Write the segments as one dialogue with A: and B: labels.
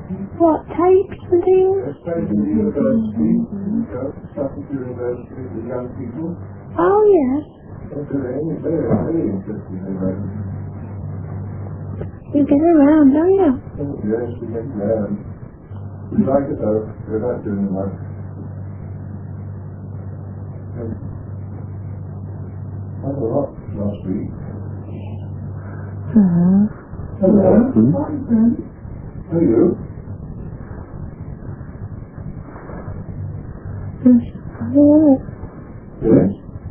A: What, tapes and things?
B: Yes, tapes in the university. Suffolk University with young people.
A: Oh, yes.
B: They're very interesting.
A: You get around, don't you?
B: Yes, we get around. We like it though. We're not doing much. I had a lot last week. Hello. How are you? Yes.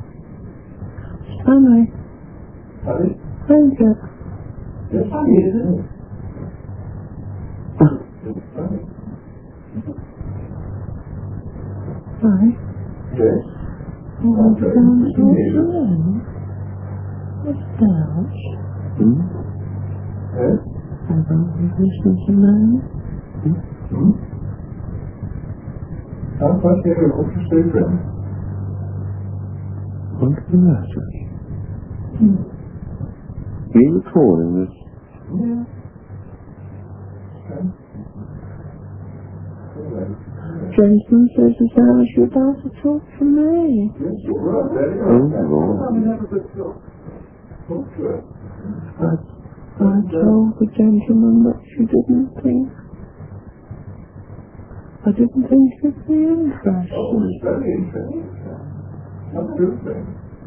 A: Funny.
B: Honey?
A: Thank you.
B: It's funny, isn't it? It's funny.
A: Hi.
B: Yes.
A: Oh,
B: Okay.
A: sounds so
B: Yes.
A: good. It sounds.
B: Yes.
A: I don't think this is a man.
B: How much do you want to say, friend?
C: What's the matter? Are you recording this?
B: Yeah. Okay. Anyway.
A: Gentleman says as how as you're about to talk to me.
B: Yes, you're right. Very
C: Oh,
B: good.
C: Lord.
B: Come and have a good talk. Talk to her.
A: I told the gentleman that she didn't think. I didn't think she'd be interested.
B: Oh, it's very interesting. What do you think?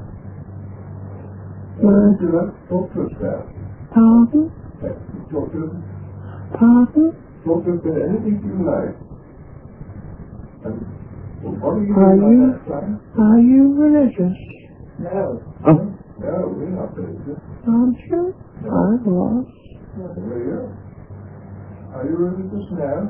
B: What would you like to talk to us about?
A: Pardon?
B: Talk to us.
A: Pardon?
B: Talk to us about anything you like. And what are you
A: Are
B: doing
A: you?
B: at that time?
A: Are you religious?
B: No.
C: Oh.
B: No, we're not religious.
A: Aren't you? I was.
B: There you go. Are you religious now?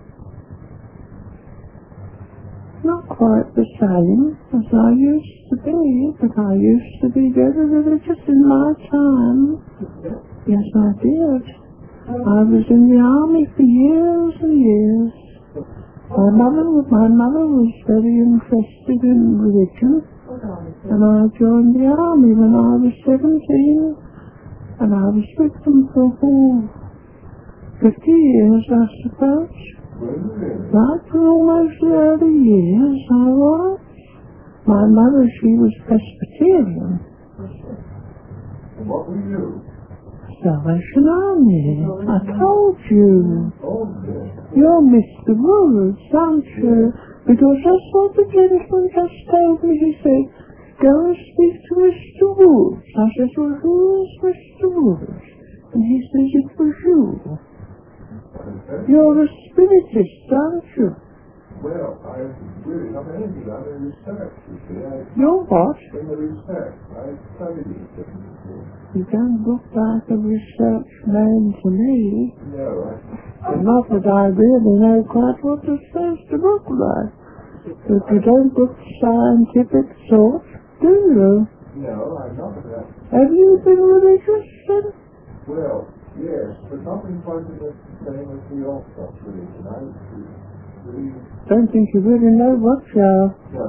A: Not quite the same as I used to be, but I used to be very religious in my time. Yes, I did. I was in the army for years and years. My mother was very interested in religion, and I joined the army when I was 17, and I was with them for 50 years, I suppose. Right for almost the early years, I was. My mother, she was Presbyterian.
B: And what were you?
A: Salvation Army. I told you.
B: Oh, yes.
A: You're Mr. Woods, aren't you? Because that's what the gentleman just told me. He said, go and speak to Mr. Woods. I said, well, who is Mr. Woods? And he says, it was you. You're a spiritist, aren't you?
B: Well, I really not anything. I'm in research, you see.
A: You're what?
B: In the research. I studied these things before.
A: You don't look like a research man to me.
B: No,
A: Not that I really know quite what it's supposed to look like. But you don't look scientific sort, do you?
B: no, I'm not that.
A: Have you been religious then?
B: Well, yes, but nothing quite the same as the Orthodox religion. I really...
A: Don't think you really know what you are.
B: No,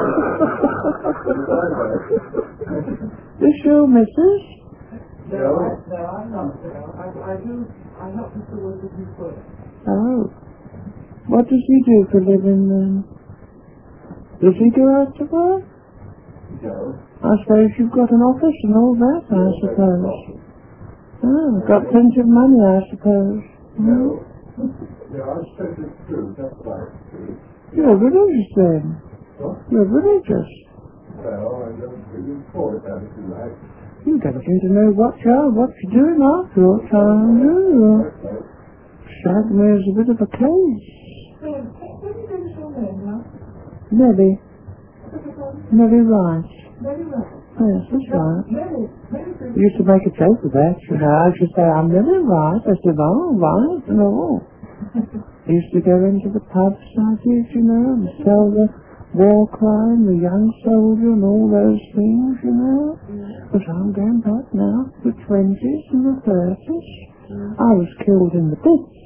A: This you, missus?
B: no,
D: I'm not. I help Mr. Woods as you put it.
A: Oh. What does he do for a living then? Does he go out to work?
B: no.
A: I suppose you've got an office and all that, I suppose. Oh, got plenty of money, I suppose.
B: No. No, I said it's true, that's right.
A: You're religious then.
B: What?
A: You're religious.
B: Well, I don't really call it that if you like.
A: You don't seem to know what you are, what you're doing after all time, do you? Strike me as a bit of a case.
D: What do you do with your name now?
A: Nellie. Nellie Rice.
D: Very well.
A: Yes, that's right.
D: Very
A: You used to make a joke of that, you know. I should say, I'm Nellie Rice. I said, oh, right, no. I used to go into the pubs like this, you know, and sell the war crime, the young soldier and all those things, you know. Because I'm going back now, the 20s and the 30s. I was killed in the pits.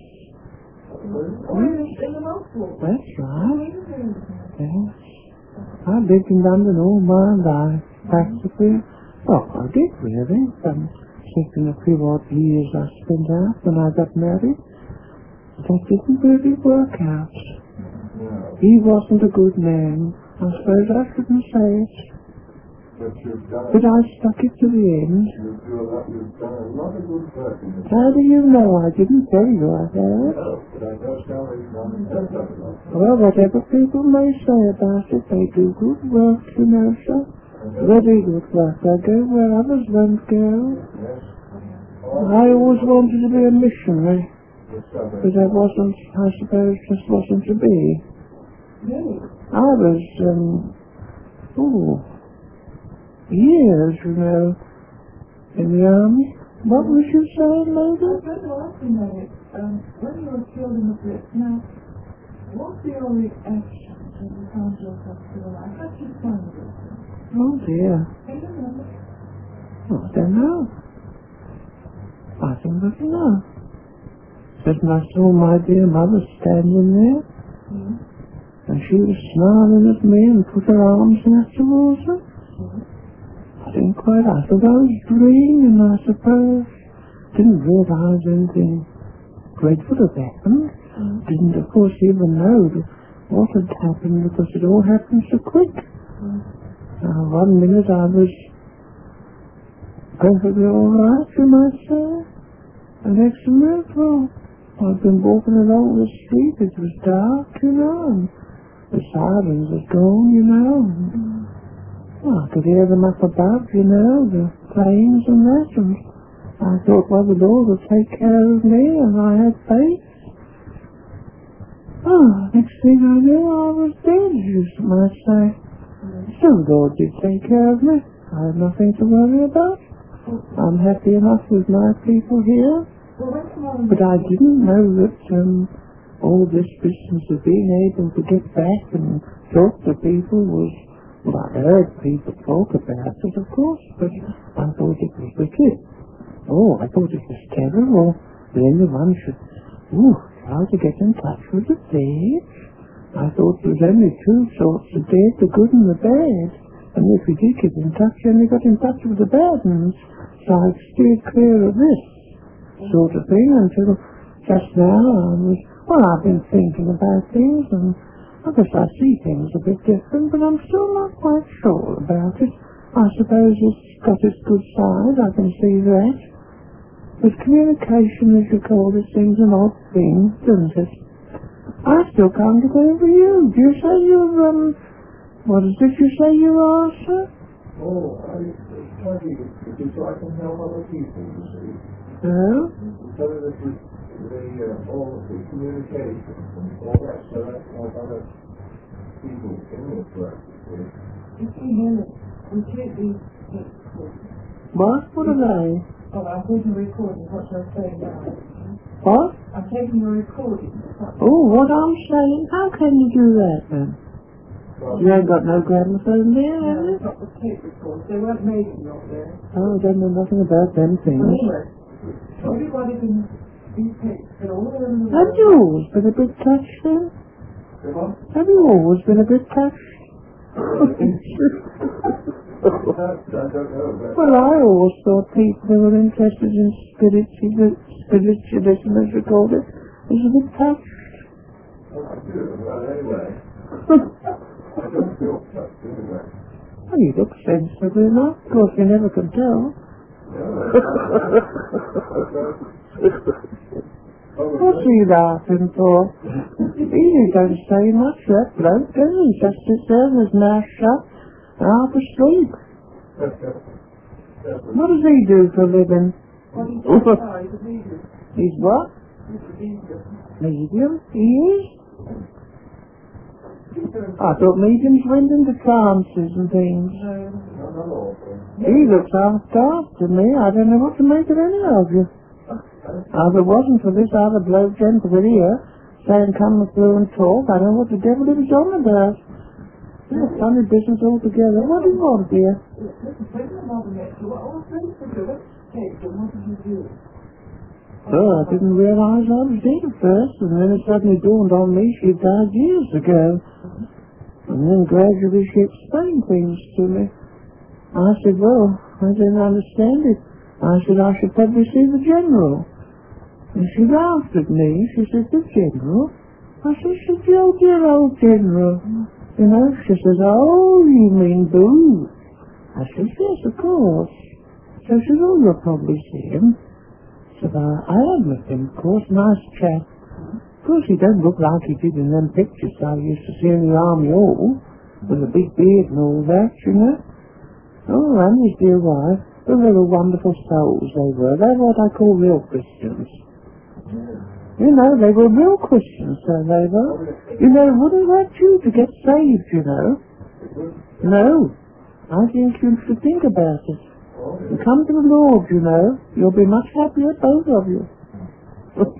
D: in the Northwood.
A: That's right. Yes. I lived in London all my life, practically. Oh, I did really. Except in a few odd years I spent out when I got married. That didn't really work out.
B: No.
A: He wasn't a good man. I suppose I shouldn't say it.
B: But you've done
A: But I stuck it to the end.
B: you've done a lot of good work in this.
A: How do you know? I didn't tell you I had.
B: No, but I know Salvation Army does that a lot.
A: Well, whatever people may say about it, they do good work, you know, sir. Very good work. They go where others won't go.
B: Yes.
A: I always wanted to be a missionary,
B: With Salvation.
A: but I wasn't, I suppose, just wasn't to be.
D: Really?
A: I was, years, you know, in the army. What was you saying,
D: I
A: Mother?
D: was going to ask you, Mary, when you were killed in the Blitz, now, what were your reactions when you found yourself still alive? How did you find yourself?
A: Oh dear.
D: Do you remember?
A: Oh, I don't know. I think I don't know. Just I saw my dear mother standing there, and she was smiling at me and put her arms out towards her. I didn't quite, I thought I was dreaming, I suppose. Didn't realize anything dreadful had happened. Didn't, of course, even know what had happened because it all happened so quick. One minute I was perfectly all right, you might say. The next minute, well, I'd been walking along the street, it was dark, you know, and the sirens had gone, you know. Well, I could hear them up above, you know, the planes and that, and I thought, well, the Lord would take care of me, and I had faith. Oh, next thing I knew, I was dead, you might say. Still, the Lord did take care of me. I had nothing to worry about. I'm happy enough with my people here,
D: Well, when you were
A: but I didn't know that all this business of being able to get back and talk to people was, well, I heard people talk about it, of course, but I thought it was wicked. Oh, I thought it was terrible that anyone should, try to get in touch with the dead. I thought there was only two sorts of dead, the good and the bad. And if you did get in touch, you only got in touch with the bad ones. So I steered clear of this sort of thing until just now I've been thinking about things, and I guess I see things a bit different, but I'm still not quite sure about it. I suppose it's got its good side, I can see that. But communication, as you call it, seems an odd thing, doesn't it? I still can't get over you. Do you say you're, what is it you say you are, sir?
B: Oh, I study because I can help other people, you see.
A: No?
B: So this is all of the communication and all that, so that's like other people in this practice.
D: you see him, we take these
A: What? What are they?
D: Oh, I'm taking a recording of what you're saying now.
A: What?
D: I'm taking a recording of what
A: Oh, what I'm saying? How can you do that, then?
B: Well,
A: You ain't got no gramophone there, have you?
D: I've got the tape recorders. They weren't made in your there.
A: Oh, I don't know nothing about them things.
D: Anyway, everybody can these tapes, they're all over the
A: Have you always been a bit touched, then? Have you always been a bit touched?
B: I don't know, but
A: Well, I always thought people who were interested in spiritualism, as you called it, was a bit touched.
B: I do. Well, anyway, I don't feel touched anyway.
A: Well, you look sensible enough. Of course, you never can tell. What's he laughing for? He don't say much, that bloke, does he? Just sits there with his mouth shut, half asleep. What does he do for a living?
D: What he does now, he's a medium.
A: He's what?
D: He's a medium.
A: Medium? He is? I thought mediums went into trances and things. He looks half daft to me. I don't know what to make of any of you. If it wasn't for this other bloke gentleman here saying come through and talk, I don't know what the devil he was on about. Yeah, funny business altogether. What do you want, dear?
D: Listen, when your mother met you, what was ready for you? Let's take them. What did you do?
A: Oh, I didn't realize I was dead at first, and then it suddenly dawned on me she died years ago. And then gradually she explained things to me. I said, well, I didn't understand it. I said I should probably see the general. And she laughed at me. She said, the General? I said, she's your dear old General. You know, she says, oh, you mean Booth? I said, yes, of course. So she said, oh, you'll probably see him. So I had met him, of course, nice chap. Of course, he don't look like he did in them pictures I used to see in the Army Hall, with a big beard and all that, you know. Oh, and his dear wife, they were wonderful souls, they were. They're what I call real Christians. You know, they were real Christians, so they were. You know, it wouldn't hurt you to get saved, you know. No. I think you should think about it. And come to the Lord, you know. You'll be much happier, both of you.
D: What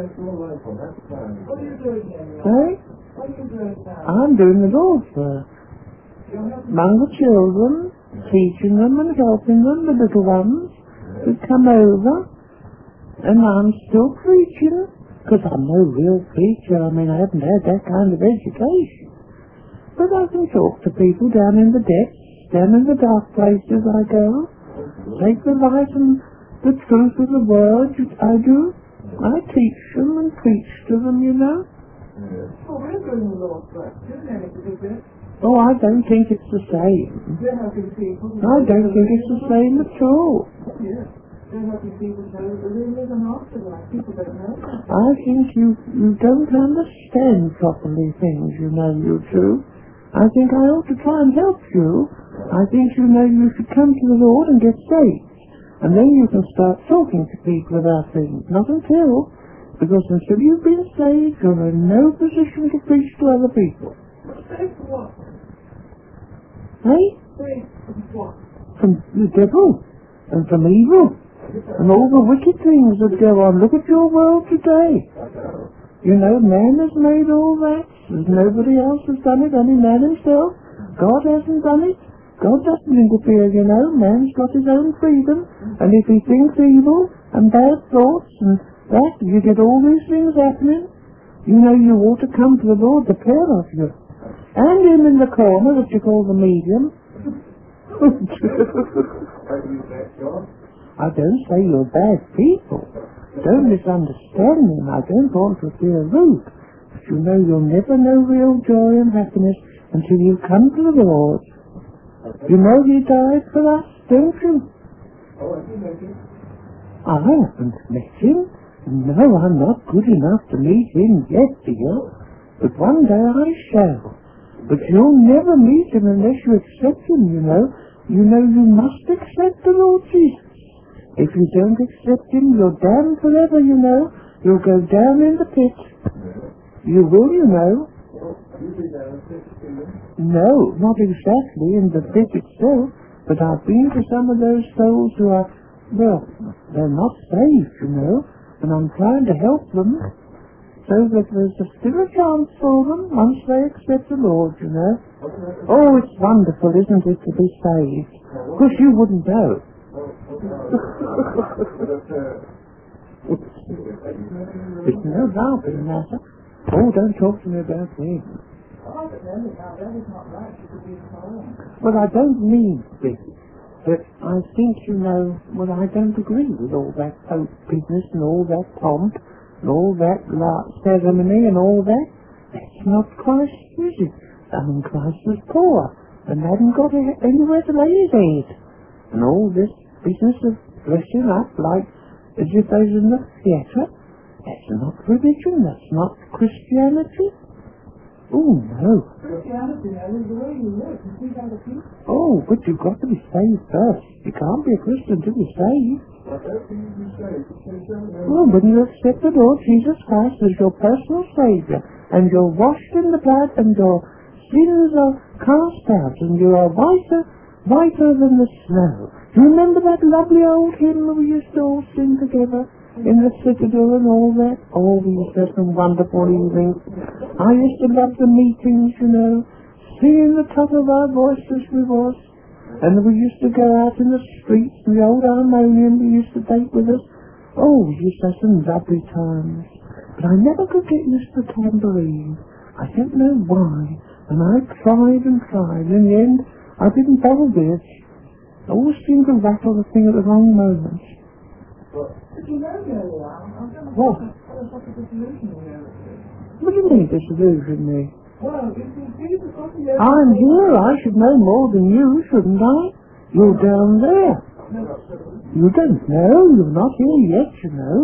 D: are you doing here?
A: Hey?
D: What are you doing now?
A: I'm doing the Lord's work.
D: You're helping
A: Among the children, teaching them and helping them, the little ones who come over. And I'm still preaching. Because I'm no real preacher. I mean, I haven't had that kind of education. But I can talk to people down in the depths, down in the dark places I go. Take the light and the truth of the word I do. I teach them and preach to them, you know.
D: Oh, we're doing the Lord's work. Isn't it a bit?
A: Oh, I don't think it's the same.
D: You're helping people.
A: I don't think it's the same at all.
D: Yes. You're helping people know that there is an afterlife. People don't know that.
A: I think you don't understand properly things, you know, you two. I think I ought to try and help you. I think, you know, you should come to the Lord and get saved. And then you can start talking to people about things. Not until. Because until you've been saved, you're in no position to preach to other people.
D: Saved from what?
A: Hey?
D: Saved from what?
A: From the devil. And from evil. And all the wicked things that go on. Look at your world today. You know, man has made all that. There's nobody else has done it, only man himself. God hasn't done it. God doesn't interfere, you know. Man's got his own freedom. And if he thinks evil and bad thoughts and that, you get all these things happening. You know, you ought to come to the Lord, the pair of you. And him in the corner that you call the medium. I don't say you're bad people. Don't misunderstand me. I don't want to appear rude. But you know you'll never know real joy and happiness until you come to the Lord. You know he died for us, don't you? I haven't met him. No, I'm not good enough to meet him yet, dear. But one day I shall. But you'll never meet him unless you accept him, you know. You know you must accept the Lord Jesus. If you don't accept him, you're damned forever, you know. You'll go down in the pit. You will, you know. No, not exactly in the pit itself, but I've been to some of those souls who are, well, they're not saved, you know, and I'm trying to help them so that there's still a chance for them once they accept the Lord, you know. Oh, it's wonderful, isn't it, to be saved? Of course, you wouldn't know. It's no laughing matter. Oh, don't talk to me about me. Well, I don't mean this, but I think, you know, well, I don't agree with all that Pope business and all that pomp and all that ceremony and all that. That's not Christ's music. I mean, Christ was poor and hadn't got anywhere to lay his head. And all this business of dressing up like as if they was in the theatre, that's not religion, that's not Christianity. Oh, no.
D: Christianity, is the way you live. You see other people.
A: Oh, but you've got to be saved first. You can't be a Christian till you're saved. Well, when you accept the Lord Jesus Christ as your personal Saviour, and you're washed in the blood, and your sins are cast out, and you are whiter than the snow. Do you remember that lovely old hymn that we used to all sing together in the citadel and all that? Oh, we used to have some wonderful evenings. I used to love the meetings, you know, singing the top of our voices we was. And we used to go out in the streets, and the old harmonium we used to take with us. Oh, we used to have some lovely times. But I never could get used to the tambourine. I don't know why. And I tried and tried. In the end, I didn't bother with it. I always seemed to rattle the thing at the wrong moment.
D: But you know very well, I'm going to
A: What?
D: What's the disillusion here?
A: What do you mean, disillusion me?
D: Well, if you Jesus wasn't there...
A: I'm here. I should know more than you, shouldn't I? You're down there. You don't know. You're not here yet, you know.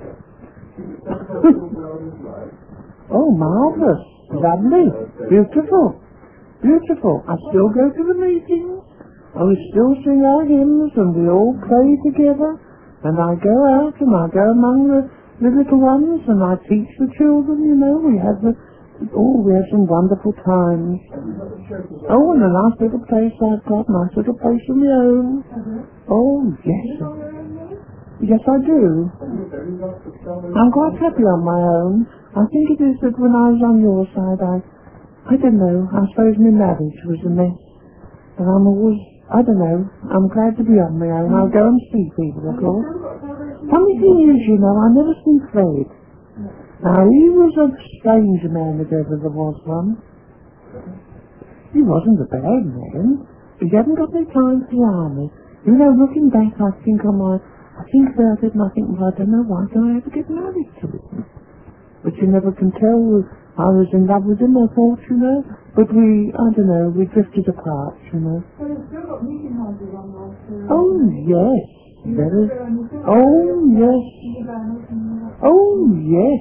A: Oh, marvellous. Lovely. Beautiful. Beautiful. I still go to the meetings. And we still sing our hymns and we all pray together. And I go out and I go among the little ones and I teach the children, you know. We have some wonderful times. Oh, and a nice little place I've got, nice little place of my own. Oh, yes. Yes, I do. I'm quite happy on my own. I think it is that when I was on your side, I don't know, I suppose my marriage was a mess. And I'm always, I don't know, I'm glad to be on my own. I'll go and see people, of course. Funny thing is, you know, I never seen Fred. Now, he was a strange man if ever there was one. He wasn't a bad man. He hadn't got no time for the army. You know, looking back, I think about it and I think, well, I don't know, why did I ever get married to him? But you never can tell. I was in love with him, I thought, you know. But I don't know, we drifted apart, you know.
D: But you've still got meeting houses on those two.
A: Oh, yes. Oh, yes. Oh, yes.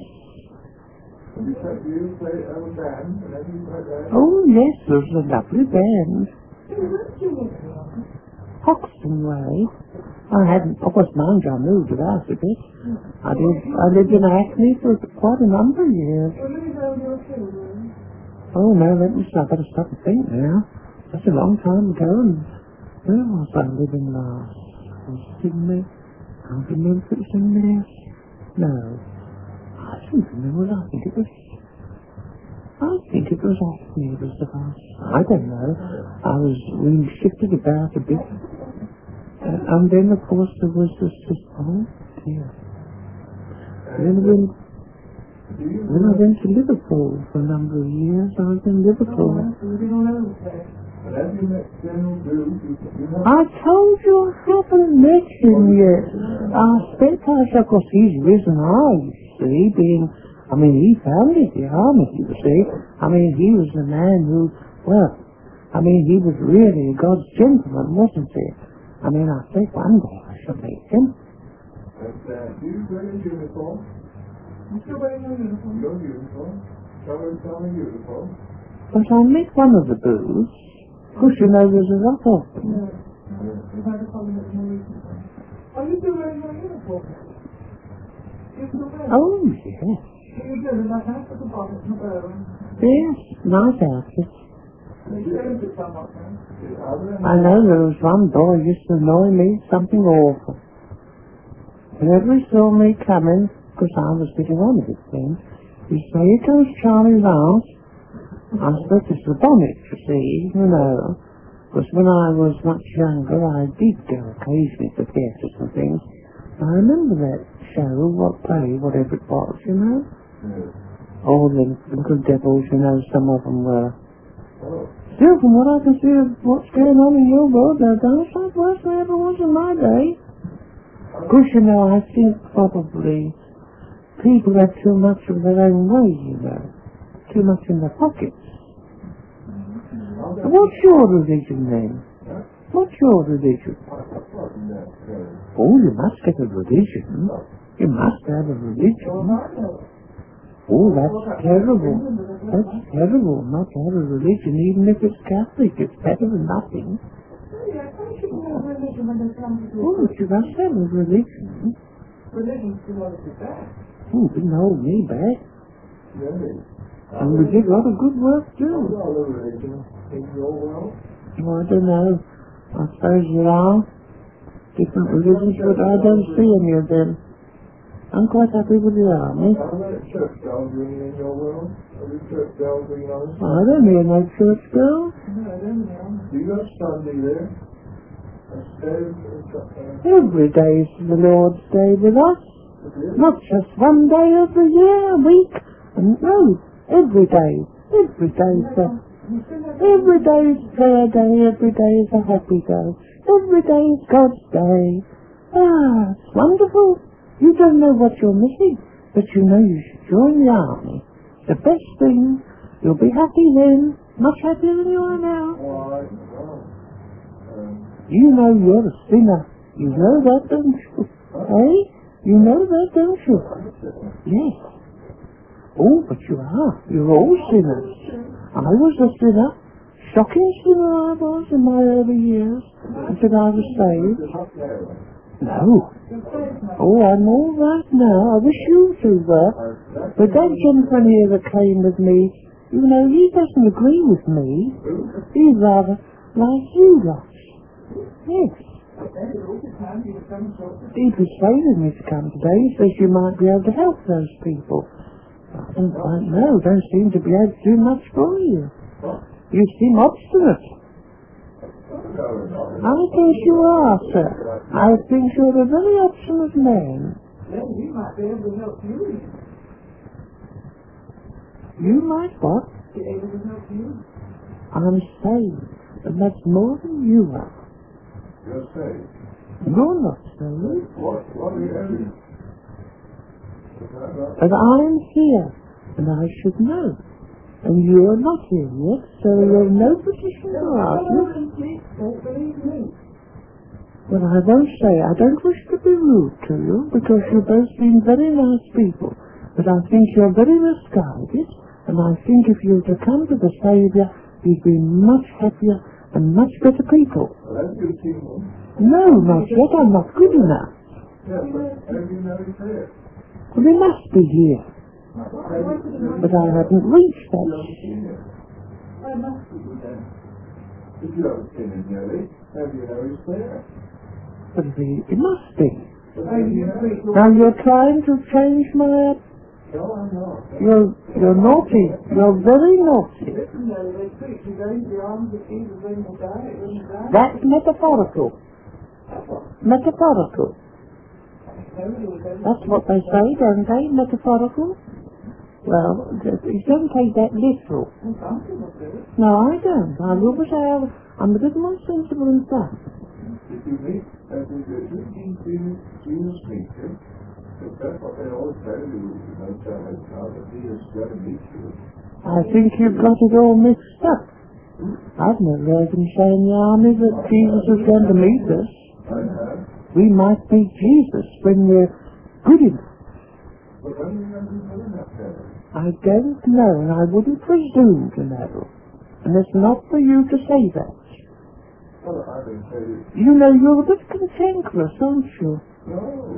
A: Oh, yes, there's a lovely band. Hoxton Way. Of course, mind you, I moved about a bit. I lived in Hackney for quite a number of years. Oh, no, let me stop. I've got to stop and think now. That's a long time ago, and where was I living last? Was it in there? I don't remember if it was in there. No. I don't remember. I think it was Hackney. It was the house. I don't know. We shifted about a bit. And then, of course, there was this, oh, dear. Then I went to Liverpool for a number of years. I was in Liverpool. I told you I haven't met him yet. Of course, he's risen high, you see, he founded the army, you see. He was the man who, he was really God's gentleman, wasn't he? I think one day I shall meet him.
B: Do you wear a uniform?
D: I'm still wearing your uniform.
B: Your uniform? Tell me uniform.
A: But I met one of the booths. Of course, you know there's a lot of them.
D: No. We've had a problem with more recently. Are you still wearing your uniform? You still wearing it?
A: Oh, yes.
D: You do, and that nice little bonnet and bow.
A: Yes, nice outfit.
D: They changed it somewhat now.
A: I know there was one boy who used to annoy me something awful. Whenever he saw me coming, because I was getting on with things, he'd say, "Here comes Charlie Lance." I suppose it's the bonnet, you see, you know. Because when I was much younger, I did go occasionally to theatres and things. I remember that show, whatever it was, you know. All the little devils, you know, some of them were. Still, from what I can see of what's going on in your world, they're done so worse than ever was in my day. Of course, you know, I think probably people have too much of their own way, you know. Too much in their pockets. What's your religion then? What's your religion? Oh, you must get a religion. You must have a religion. Oh, that's terrible. That's terrible not to have a religion, even if it's Catholic. It's better than nothing. Oh, but you must have a religion.
D: Religion's too much to back.
A: Oh, it didn't hold me back. And we did a lot of good work, too. Oh, I don't know. I suppose there are different religions, but I don't see any of them. I'm quite happy with the army.
B: How many church bells ringing in your world? Are the church bells ringing on the
A: I don't hear no church bells.
D: No, I don't know.
B: Do you have Sunday there?
A: Every day is the Lord's Day with us. Not just one day of the year, a week. No, every day. Every day is every day is prayer day. Every day is a happy day. Every day is God's day. Ah, it's wonderful. You don't know what you're missing. But you know you should join the army. The best thing. You'll be happy then. Much happier than you are now.
B: Why?
A: You know you're a sinner. You know that, don't you? Eh? You know that, don't you? Yes. Oh, but you are. You're all sinners. I was a sinner. Shocking sinner I was in my early years. Until I was saved. No. Oh, I'm all right now. I wish you two were. But that gentleman here that came with me, you know, he doesn't agree with me. He's rather like you lot. Yes. He persuaded me to come today. He says you might be able to help those people. I don't quite know. Don't seem to be able to do much for you. You seem obstinate. I think you are, sir. I think you're a very obstinate man.
D: Then we might be able to help you.
A: You might what?
D: Be able to help you.
A: I'm saved, and that's more than you are.
B: You're saved.
A: You're not saved.
B: What are you doing?
A: But I'm here, and I should know. And you're not here yet, so you're in no position to argue.
D: Don't believe me.
A: Well, I won't say. I don't wish to be rude to you, because you both seem very nice people. But I think you're very misguided, and I think if you were to come to the Saviour, you'd be much happier and much better people.
B: Well, have you seen him?
A: No, not yet. I'm not good enough.
B: Yes, but have you know he's here?
A: Well, he must be here. But I haven't reached that.
D: I must be then.
B: If you haven't seen him nearly, how do you know he's there?
A: But he must be.
B: No,
A: Now you're trying to change my...
B: I'm not.
A: You're naughty. You're very naughty.
D: Listen, though, they preach you go into the arms of Jesus when you die. When you die.
A: That's metaphorical. Metaphorical. That's what they say, don't they? Metaphorical. Well, you don't take that literal. No, I don't. I will say I'm a bit more sensible than that.
B: If you meet, as we do, Jesus meets you. That's what they always tell you, that Jesus is going to meet you.
A: I think you've got it all mixed up. I've never heard them say in the army that Jesus is going to meet us.
B: I have.
A: We might meet Jesus when we're good enough.
B: But when are you going to be good enough, Kevin?
A: I don't know, and I wouldn't presume to know. And it's not for you to say that.
B: Well, I've been saying,
A: You know, you're a bit cantankerous, aren't you?
B: no.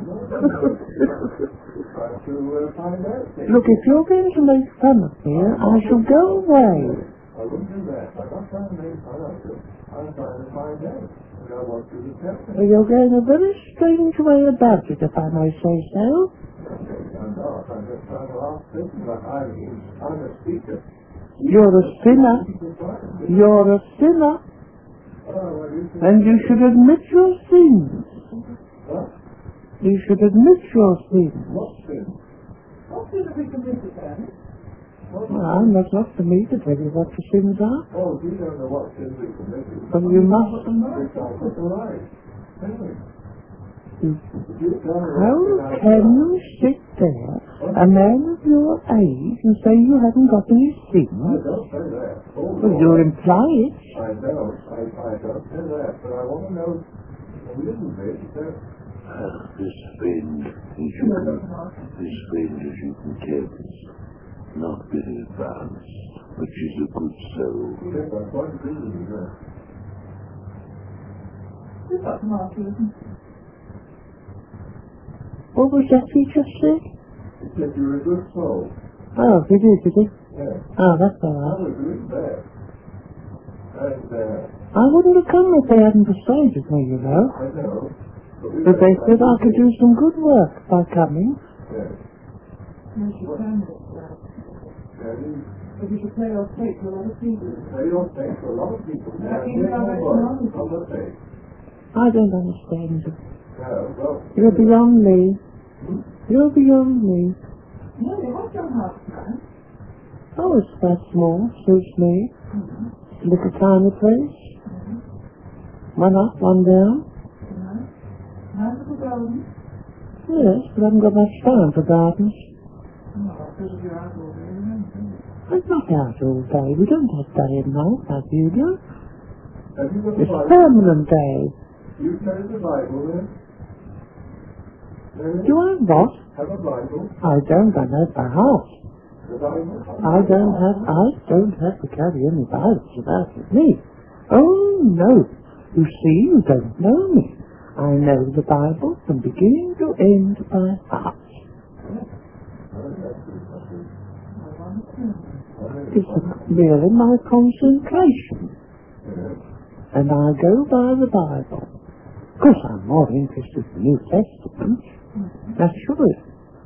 B: Trying to find out things.
A: Look, if you're going to make fun of me, I shall go away.
B: I wouldn't do that. I'm not trying to make fun of you. I'm trying to find out. And I want you to tell me.
A: You're going a very strange way about it, if I may say so.
B: I'm not. I'm just trying to ask this. But I'm a speaker.
A: You're a sinner. You're a sinner. And you should admit your sins.
B: What?
A: You should admit your sins.
B: What sin?
D: What did we commit to then?
A: Well, that's not for me to tell you what your sins are.
B: Oh, you don't know what sin we committed.
A: But you must.
B: It's all put the right. Anyway.
A: How can you sit there, a man of your age, and say you haven't got any
B: I
A: sins?
B: don't say that. Oh,
A: Well, you imply it.
B: I know. I don't say that. But I want to know a little bit.
C: This friend, as you can tell, is not very advanced, but she's a good soul.
B: Yes, I'm quite agree with you there.
D: You've got martyrdom.
A: What was that he just said?
B: He said you're a good soul.
A: Oh, he did he?
B: Yes.
A: Oh, that's all
B: I
A: right.
B: would agree with that. And,
A: I wouldn't have come if they hadn't persuaded me, you know.
B: I know.
A: But they said I could do some good work by coming.
B: Yes.
D: You should plan it.
B: That is,
D: But you should play your tape to a lot of people.
B: they don't think for a lot of people.
D: Yeah,
B: Now,
D: you know,
B: here's
D: that's
B: one
D: wrong.
B: on the tape.
A: I don't understand you.
B: No, well,
A: You're beyond me. You're beyond me.
D: No, they want your house, man.
A: Oh, it's that small. Suits me. Little tiny place. One up, one down.
D: Nice little garden.
A: Yes, but I haven't got much time for gardens.
B: because of your outdoor area.
A: I'm not out all day. We don't have day and night like you do.
B: Have you got the
A: It's
B: Bible?
A: permanent day.
B: You carry the Bible then?
A: Do I what?
B: Have a Bible?
A: I don't. I know by heart.
B: The Bible?
A: I don't have to carry any Bibles about with me. Oh, no. You see, you don't know me. I know the Bible from beginning to end by heart. It's merely my concentration. And I go by the Bible. Of course, I'm more interested in the New Testament. Naturally.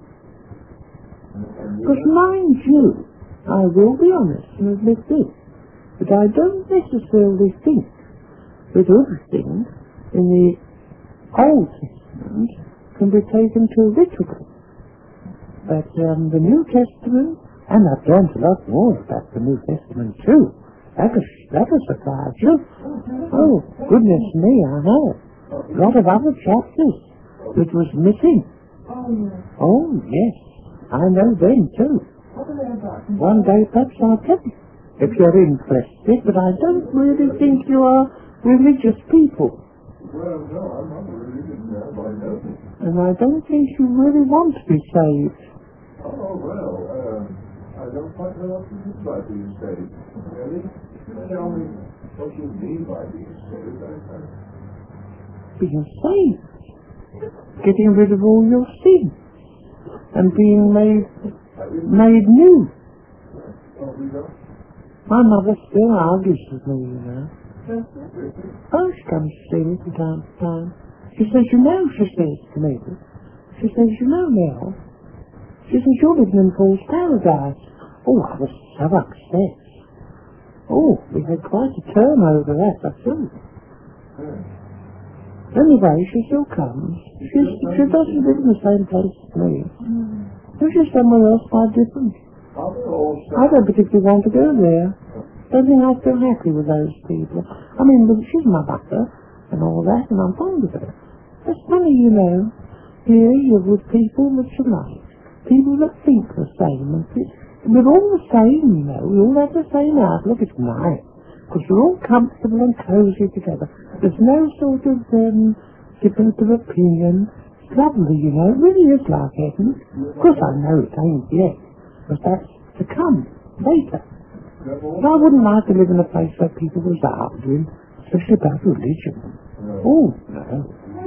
A: Because mind you, I will be honest and admit this, that I don't necessarily think that everything in the Old Testament can be taken too literally. But the New Testament, and I've learned a lot more about the New Testament too. That will surprise you. Oh, goodness me, I have. A lot of other chapters that was missing. Oh, yes. I know them too. One day perhaps I'll tell you, if you're interested, but I don't really think you are religious people.
B: Well, no, I'm not a religious man by no means.
A: And I don't think you really want to be saved.
B: Oh, well, I don't quite know what you mean by being saved. Really? Tell me what you mean by being saved.
A: Being saved. Getting rid of all your sin. And being made new.
B: Oh, we don't?
A: My mother still argues with me, you know. Oh, she comes to see me from time to time. She says, you know, she says to me, she says, you know, Nell, she says, you're living in Paul's paradise. Oh, I was so upset. Oh, we had quite a term over that, I think. Anyway, she still comes. She doesn't live in the same place as me. She's somewhere else quite different. I don't particularly want to go there. Don't think I feel happy with those people. I mean, she's my mother and all that, and I'm fond of her. It's funny, you know. Here you're with people that you like. People that think the same. And we're all the same, you know. We all have the same outlook. It's nice. Because we're all comfortable and cozy together. There's no sort of difference of opinion. It's lovely, you know. It really is like heaven. Of course I know it ain't yet. But that's to come later. But I wouldn't like to live in a place where people was arguing, especially about religion. Oh, no.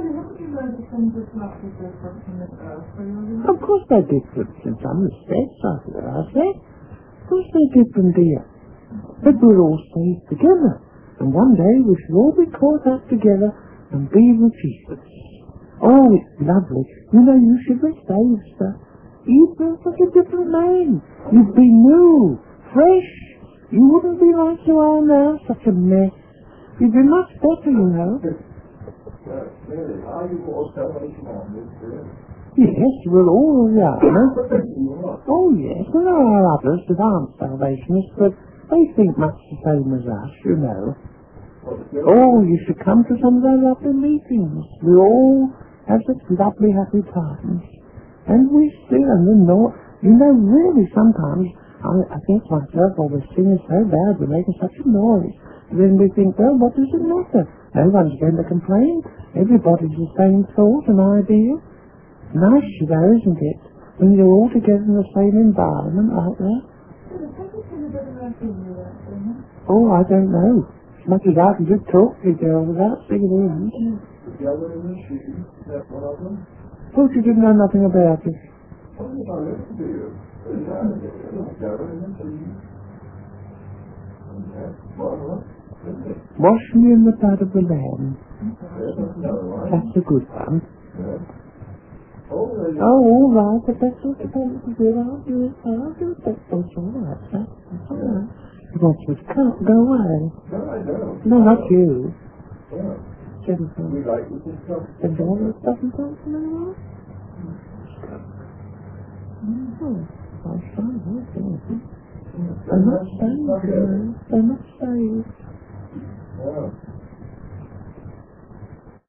A: Of course they're different in some respects, I said. Of course they're different, dear. But we're all saved together. And one day we shall all be caught up together and be with Jesus. Oh, it's lovely. You know, you should be saved, sir. You've been such a different man. You'd be new, fresh. You wouldn't be like you are now, such a mess. You'd be much better, you know.
B: Really, are you all salvation on this, dear?
A: Yes, we're all around. Oh, yes, there are others that aren't salvationists, but they think much the same as us, you know. Oh, you should come to some of their lovely meetings. We all have such lovely, happy times. And we sing, and you know, really, sometimes I think to myself, oh, we're singing so bad, we're making such a noise. And then we think, well, what does it matter? No one's going to complain. Everybody's the same thought and idea. Nice, you know, isn't it? When you're all together in the same environment like that. Oh, I don't know. As much as I can just talk to you, girl, without singing in.
B: The other in the shoes, that one of them?
A: Thought you didn't know nothing about it.
B: Oh, yes, I listen to you. The other in the shoes. And that one, isn't it?
A: Wash me in the blood of the Lamb.
B: There's another one.
A: That's a good one.
B: Yeah. Oh, there's
A: Oh, all right, but that's what you're supposed to do. I'll do it. That's all right, sir. That's all right. You want you to go away.
B: No, I don't.
A: No, not you.
B: Yeah.
A: Jennifer.
B: We like to discuss.
A: The daughter doesn't talk to me anymore? Oh, I find that, they're not saved, you know. They're not saved.
B: Yeah.